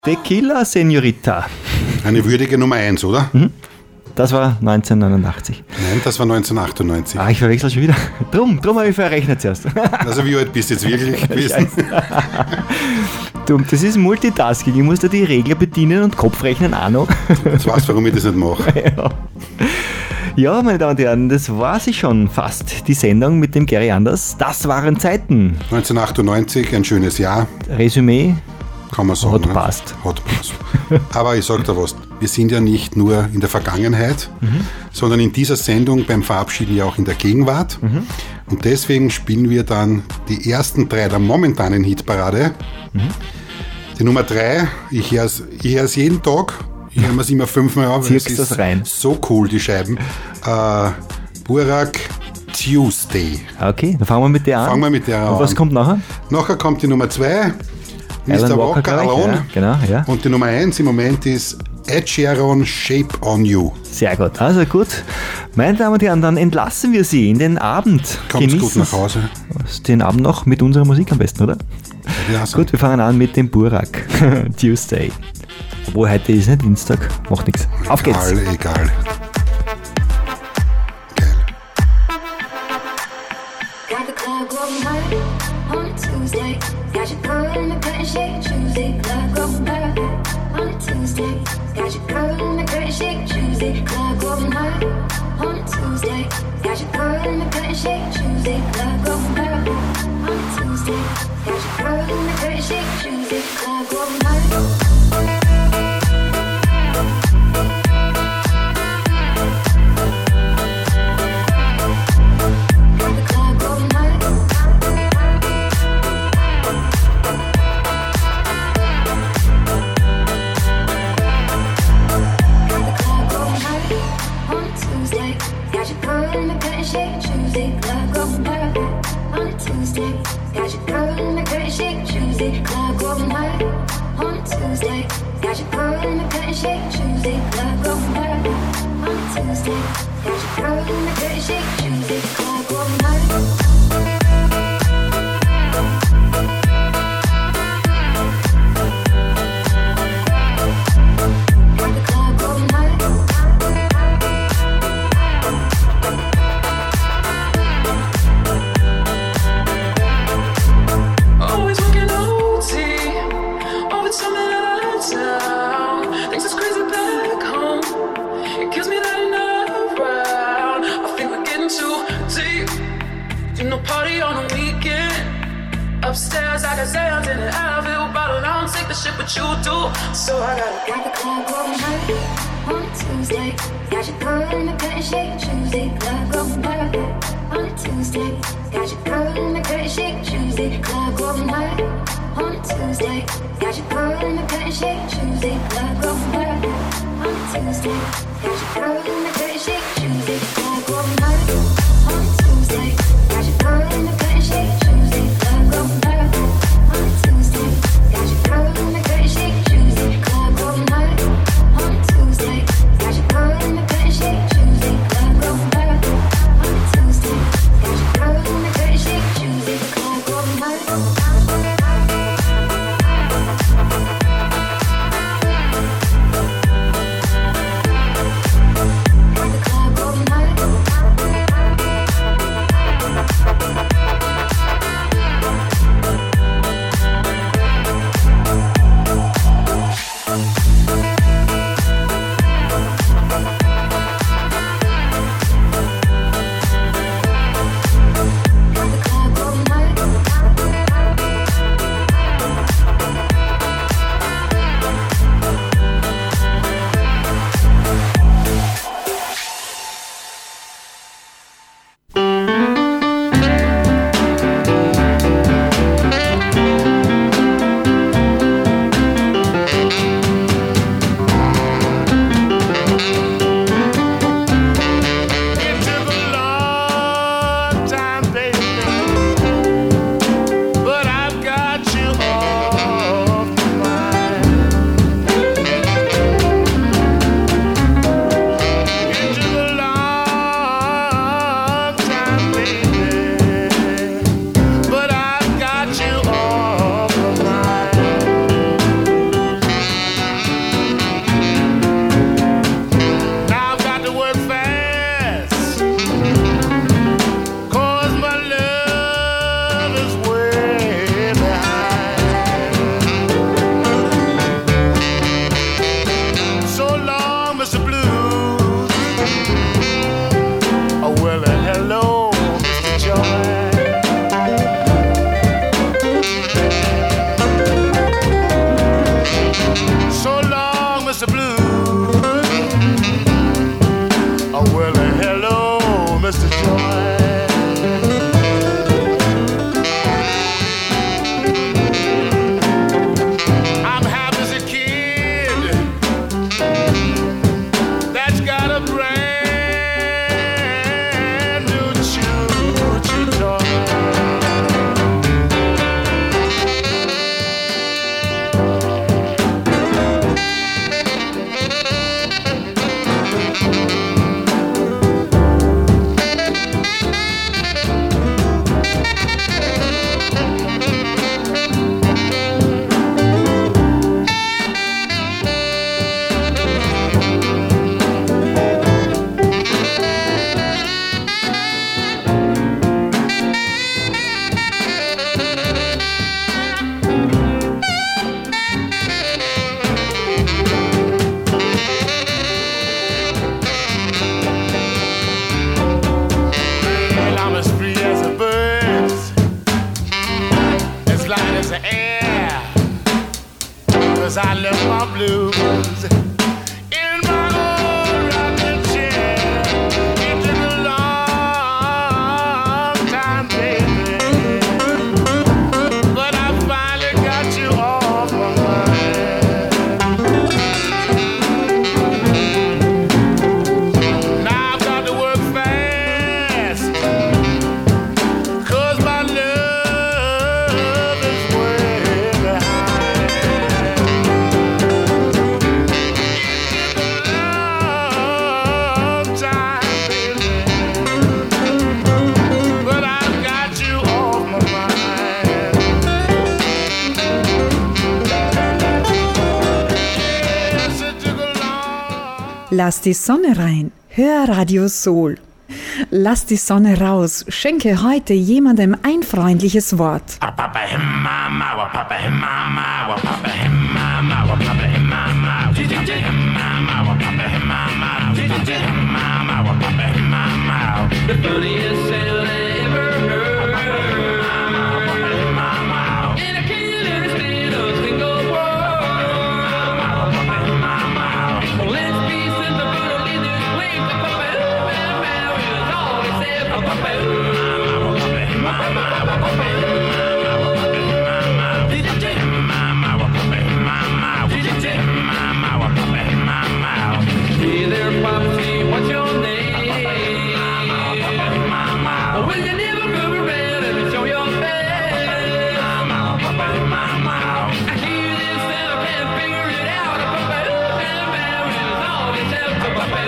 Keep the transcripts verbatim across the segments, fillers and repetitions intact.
Tequila Señorita. Eine würdige Nummer eins, oder? Mhm. Das war neunzehnhundertneunundachtzig. Nein, das war neunzehnhundertachtundneunzig. Ah, ich verwechsel schon wieder. Drum, drum habe ich verrechnet zuerst. Also wie alt bist du jetzt wirklich gewesen? Dumm, das ist Multitasking. Ich muss da die Regler bedienen und Kopfrechnen auch noch. Jetzt weißt du, warum ich das nicht mache. Ja. Ja, meine Damen und Herren, das war sie schon fast. Die Sendung mit dem Gary Anders. Das waren Zeiten. neunzehnhundertachtundneunzig, ein schönes Jahr. Resümee. Kann man sagen. Hat ne? passt. Hat passt. Aber ich sag dir was, wir sind ja nicht nur in der Vergangenheit, mhm. sondern in dieser Sendung beim Verabschieden ja auch in der Gegenwart. Mhm. Und deswegen spielen wir dann die ersten drei der momentanen Hitparade. Mhm. Die Nummer drei, ich höre es ich hör's jeden Tag, ich höre es immer fünfmal auf. Zirkst das rein. So cool, die Scheiben. Äh, Burak Tuesday. Okay, dann fangen wir mit der an. Fangen wir mit der an. Und was kommt nachher? Nachher kommt die Nummer zwei. Mister Walker, Walker Alone. Ja, genau, ja. Und die Nummer eins im Moment ist Ed Sheeran, Shape on You. Sehr gut, also gut. Meine Damen und Herren, dann entlassen wir Sie in den Abend. Kommt gut nach Hause. Den Abend noch mit unserer Musik am besten, oder? Ja, gut, wir fangen an mit dem Burak. Tuesday. Obwohl heute ist nicht Dienstag, macht nichts. Auf geht's. Egal, egal. Got your girl in the curtain shake, Tuesday, club going hard. On a Tuesday, got your girl in the curtain shake, Tuesday, club going hard. On a Tuesday, got your girl in the curtain shake, Tuesday, club going hard. On a Tuesday, got your girl in the curtain shake, Tuesday, club going hard. Upstairs, I got Zans in an Advil bottle. I don't take the shit, but you do. So I got got the club going hard on a Tuesday. Got your girl in the curtain shake, Tuesday. Club going hard on a Tuesday. Got your girl in the curtain shake, Tuesday. Club going hard on a Tuesday. Got your girl in the curtain shake, Tuesday. Club going hard on a Tuesday. Got your girl in the curtain shake, Tuesday. Club going hard on a Tuesday. Got your girl in the curtain shake, Tuesday. Club going hard on a Tuesday. Got your girl in the curtain shake, Tuesday. Club going hard on a Tuesday. Got your girl in the curtain shake, Tuesday. Club going hard on a Tuesday. Got your girl in the curtain shake, Tuesday. Club going hard. Got my blues. In my old rocking chair, it took a long time, baby, but I finally got you off my mind. Now I've got to work fast, 'cause my love is way behind. It's been a long time, baby, but I've got you off my mind. Yes, it took a long. Lass die Sonne rein. Hör Radio Soul. Lass die Sonne raus. Schenke heute jemandem ein freundliches Wort. The funniest sound I ever heard. And I can't understand a single word. Let's be sensible in this place. A puppet is all except a puppet. Hey there, Popsy, what's your name? Will you never come around and show your face? I hear this and I can't figure it out. A puppet and man is all except a puppet.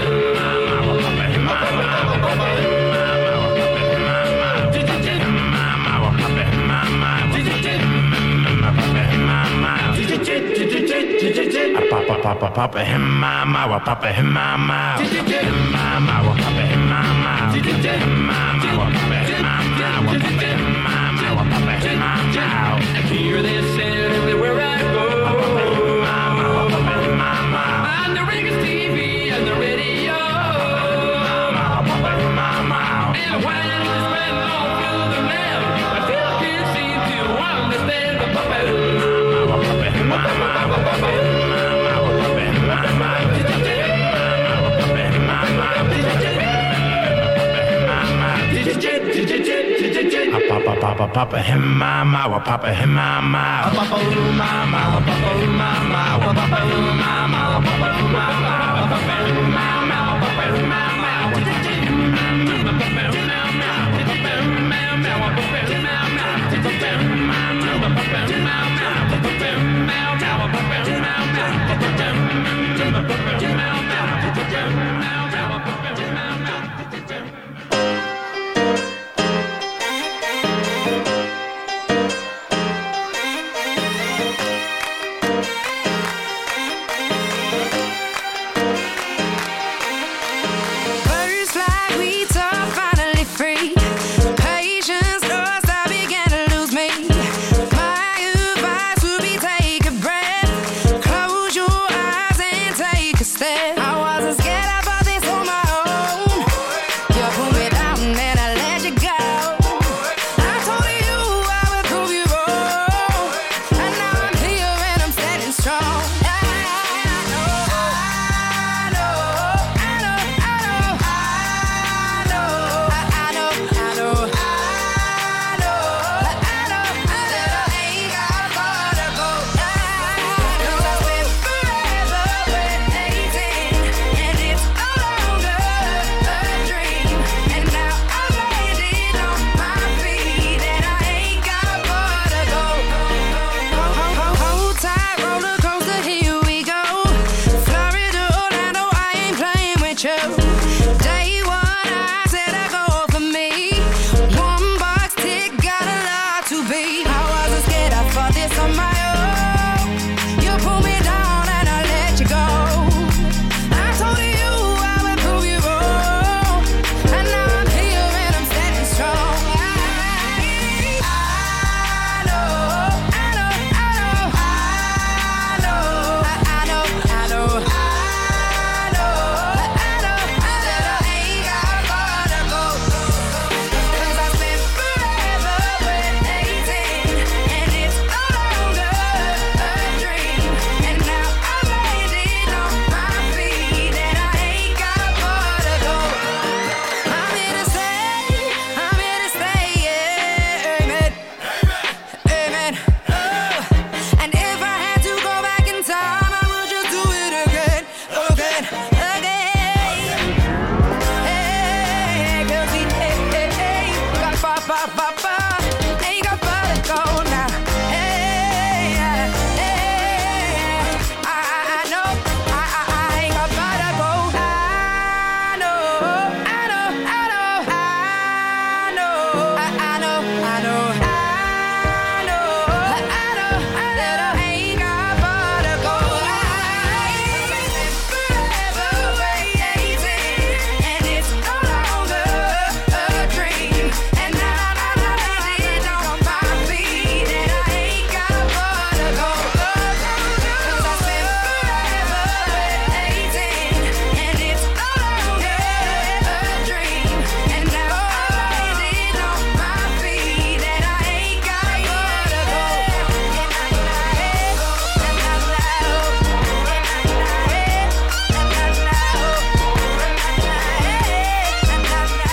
Papa, papa, papa, him, mama, wa papa, him, mama, him, mama, wa papa, him, mama, him, mama, wa papa, him, mama, wa papa, him, mama, wa papa, him, mama. I hear this sound everywhere I go. Mama, wa papa, him, mama. On the Reagan T V and the radio. Mama, wa papa, him, mama. And when it's been all through the land, I still can't seem to understand the puppet. Mama, wa papa, him, mama, wa papa, him, mama. Papa, papa, papa, him, mama, wa papa, him, mama, papa, mama, wa papa, mama, wa papa, mama, wa papa, mama, wa papa, mama, wa papa, mama, wa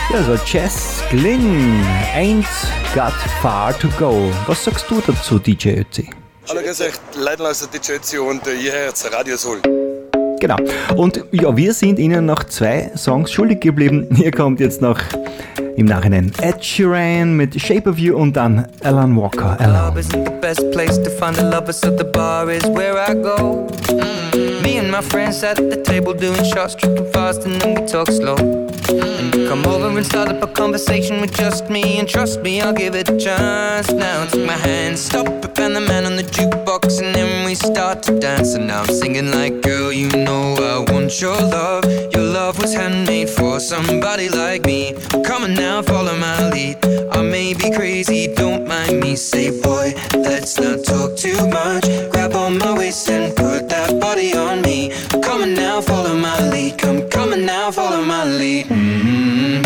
Ja, also Jess Glynn, Ain't Got Far to Go. Was sagst du dazu, D J Ötzi? Hallo, grüß euch, Leidenlausser D J Ötzi und äh, ihr hört Radio Soul. Genau. Und ja, wir sind Ihnen noch zwei Songs schuldig geblieben. Hier kommt jetzt noch im Nachhinein Ed Sheeran mit Shape of You und dann Alan Walker. Alan. Love isn't the best place to find a lover, so the bar is where I go. Mm. Me and my friends sat at the table doing shots, tripping fast, and then we talk slow. And you come over and start up a conversation with just me, and trust me, I'll give it a chance. Now take my hand, stop it, and the man on the jukebox, and then we start to dance. And now I'm singing like, girl, you know I want your love. Your love was handmade for somebody like me. Come on now, follow my lead. I may be crazy, don't mind me. Say, boy, let's not talk too much. Grab on my waist and put that body on me. Come on now, follow my lead. Come, come on now, follow my lead. Mm-hmm.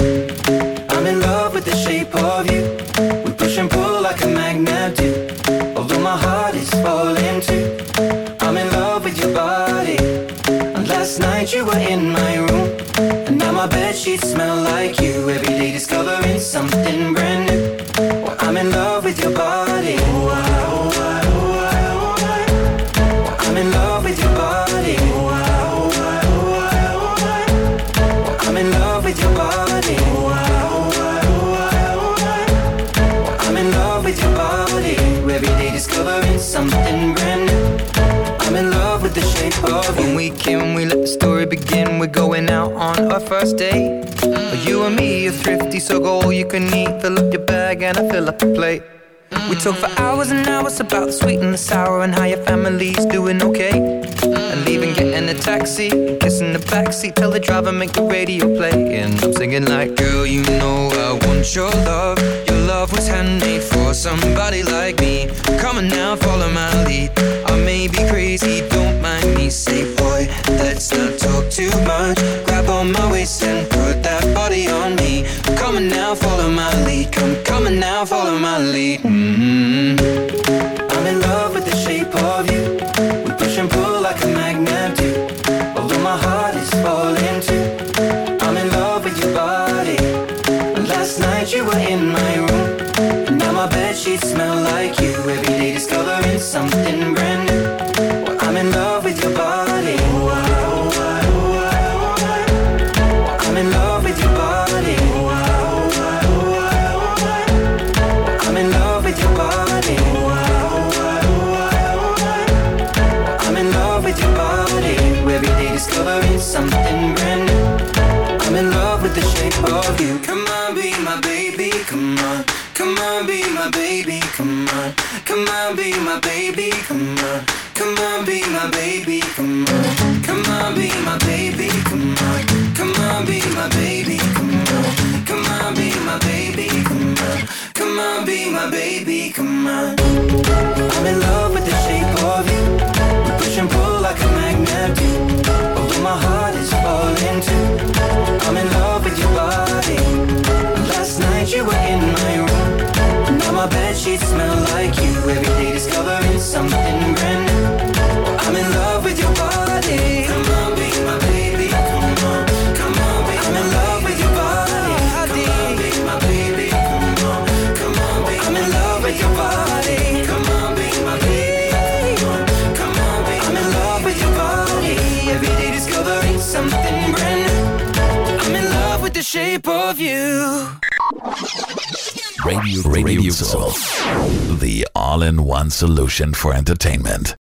I'm in love with the shape of you. We push and pull like a magnet do. Although my heart is falling too. I'm in love with your body. And last night you were in my room. And now my bedsheets smell like you. Every day discovering something brand new. Well, I'm in love with your body. Oh, I, oh, I, oh, I, oh, I. Well, I'm in love with your body. Oh, I, oh, I, oh, I, oh, I. Well, I'm in love with your body. Oh, I, oh, I, oh, I, oh, I. Well, I'm in love with your body. Every day discovering something brand new. I'm in love with the shape of you. When we came, we let the story begin. We're going out on our first date. Mm. You and me are thrifty, so go all you can eat. Fill up your bag and I fill up the plate. Mm. We talk for hours and hours about the sweet and the sour and how your family's doing okay. Mm. And leaving, getting a taxi, kissing the backseat, tell the driver make the radio play. And I'm singing like, girl, you know I want your love. Your love was handmade for somebody like me. Come on now, follow my lead. I may be crazy, don't mind me. Say, boy, let's not talk too much. Grab on my waist and put that body on me. Come on now, follow my lead. Come, come on now, follow my lead. Mm-hmm. I'm in love with the shape of you. We push and pull like a magnet do. Although my heart is falling too. I'm in love with your body. Last night you were in my room. And now my bedsheets smell like you. Every day discovering something brand new. Well, I'm in love with your body. Oh, I, oh, I, oh, I, oh, I. Well, I'm in love with your body. Oh, I, oh, I, oh, I, oh, I. Well, I'm in love with your body. Oh, I, oh, I, oh, I, oh, I. Well, I'm in love with your body. Every day discovering something brand new. I'm in love with the shape of you. Come on, be my baby, come on. Come on, be my baby, come on. Come on, be my baby, come on. Come on, be my baby, come on. Come on, be my baby, come on. Come on, be my baby, come on. Come on, be my baby, come on. Come on, be my baby, come on. I'm in love with the shape of you. We push and pull like a magnet do. Although my heart is falling too. I'm in love with your body. Last night you were in my room. Now my bedsheets smell like you. Every day discovering something brand new. I'm in love with your body. Come on, be my baby. Come on, come on, be I'm in love with your body. Come on, be my baby. Come on, come on, be I'm in love with your body. Come on, be my baby. Come on, come on, be I'm in love with your body. Every day discovering something brand new. I'm in love with the shape of you. Radio, Radio Soul, the all-in-one solution for entertainment.